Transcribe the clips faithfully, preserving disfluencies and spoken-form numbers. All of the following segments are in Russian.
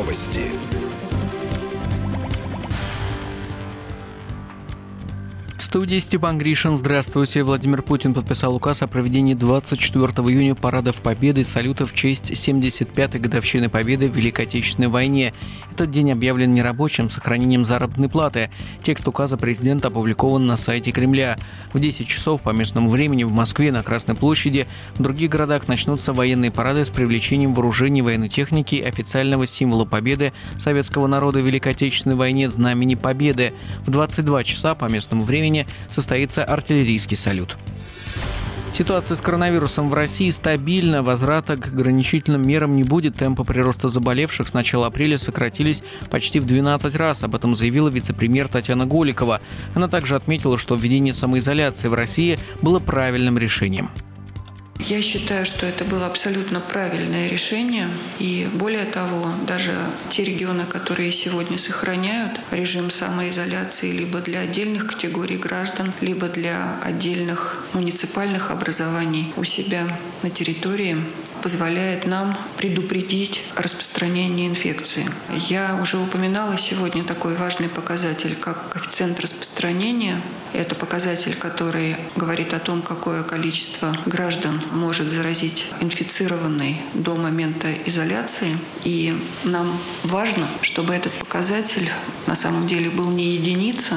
Новости. В студии Степан Гришин. Здравствуйте. Владимир Путин подписал указ о проведении двадцать четвёртого июня парадов Победы и салюта в честь семьдесят пятой годовщины Победы в Великой Отечественной войне. Этот день объявлен нерабочим с сохранением заработной платы. Текст указа президента опубликован на сайте Кремля. В десять часов по местному времени в Москве на Красной площади, в других городах начнутся военные парады с привлечением вооружений, военной техники и официального символа победы советского народа в Великой Отечественной войне Знамени Победы. В двадцать два часа по местному времени состоится артиллерийский салют. Ситуация с коронавирусом в России стабильна, возврата к ограничительным мерам не будет. Темпы прироста заболевших с начала апреля сократились почти в двенадцать раз. Об этом заявила вице-премьер Татьяна Голикова. Она также отметила, что введение самоизоляции в России было правильным решением. Я считаю, что это было абсолютно правильное решение. И более того, даже те регионы, которые сегодня сохраняют режим самоизоляции либо для отдельных категорий граждан, либо для отдельных муниципальных образований у себя на территории, позволяет нам предупредить распространение инфекции. Я уже упоминала сегодня такой важный показатель, как коэффициент распространения. Это показатель, который говорит о том, какое количество граждан может заразить инфицированный до момента изоляции. И нам важно, чтобы этот показатель на самом деле был не единица,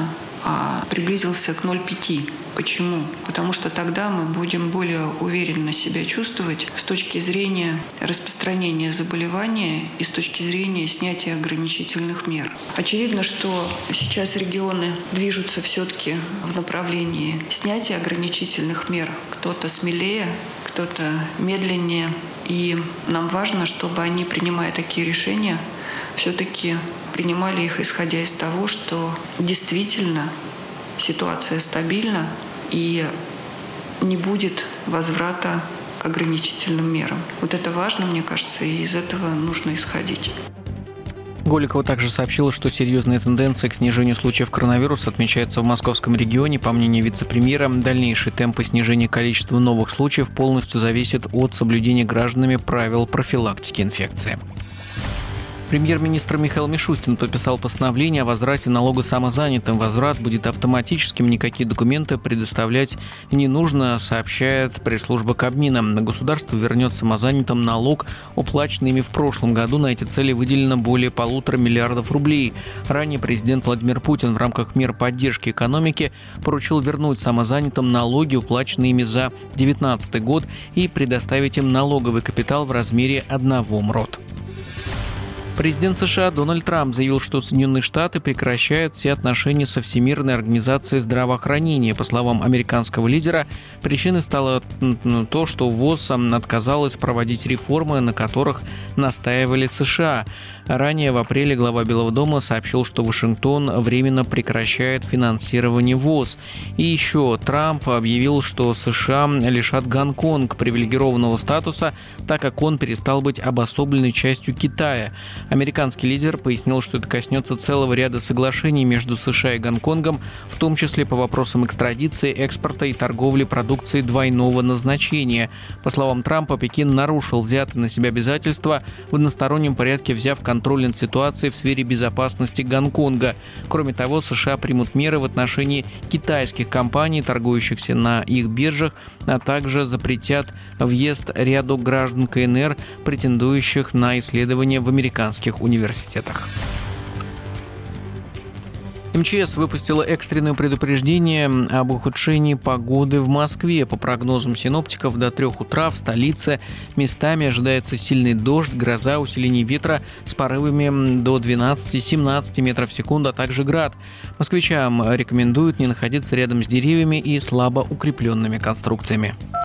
а приблизился к ноль целых пять десятых. Почему? Потому что тогда мы будем более уверенно себя чувствовать с точки зрения распространения заболевания и с точки зрения снятия ограничительных мер. Очевидно, что сейчас регионы движутся все-таки в направлении снятия ограничительных мер. Кто-то смелее, кто-то медленнее. И нам важно, чтобы они, принимая такие решения, все-таки принимали их, исходя из того, что действительно ситуация стабильна и не будет возврата к ограничительным мерам. Вот это важно, мне кажется, и из этого нужно исходить. Голикова также сообщила, что серьезная тенденция к снижению случаев коронавируса отмечается в московском регионе. По мнению вице-премьера, дальнейшие темпы снижения количества новых случаев полностью зависят от соблюдения гражданами правил профилактики инфекции. Премьер-министр Михаил Мишустин подписал постановление о возврате налога самозанятым. Возврат будет автоматическим, никакие документы предоставлять не нужно, сообщает пресс-служба Кабмина. Государство вернет самозанятым налог, уплаченный ими в прошлом году. На эти цели выделено более полутора миллиардов рублей. Ранее президент Владимир Путин в рамках мер поддержки экономики поручил вернуть самозанятым налоги, уплаченные ими за две тысячи девятнадцатый год, и предоставить им налоговый капитал в размере одного МРОТ. Президент США Дональд Трамп заявил, что Соединенные Штаты прекращают все отношения со Всемирной организацией здравоохранения. По словам американского лидера, причиной стало то, что ВОЗ отказалась проводить реформы, на которых настаивали США. Ранее в апреле глава Белого дома сообщил, что Вашингтон временно прекращает финансирование ВОЗ. И еще Трамп объявил, что США лишат Гонконг привилегированного статуса, так как он перестал быть обособленной частью Китая. Американский лидер пояснил, что это коснется целого ряда соглашений между США и Гонконгом, в том числе по вопросам экстрадиции, экспорта и торговли продукцией двойного назначения. По словам Трампа, Пекин нарушил взятые на себя обязательства, в одностороннем порядке взяв контроль над ситуацией в сфере безопасности Гонконга. Кроме того, США примут меры в отношении китайских компаний, торгующихся на их биржах, а также запретят въезд ряду граждан КНР, претендующих на исследования в американских университетах. МЧС выпустила экстренное предупреждение об ухудшении погоды в Москве. По прогнозам синоптиков, до трех утра в столице местами ожидается сильный дождь, гроза, усиление ветра с порывами до двенадцати-семнадцати метров в секунду, а также град. Москвичам рекомендуют не находиться рядом с деревьями и слабо укрепленными конструкциями.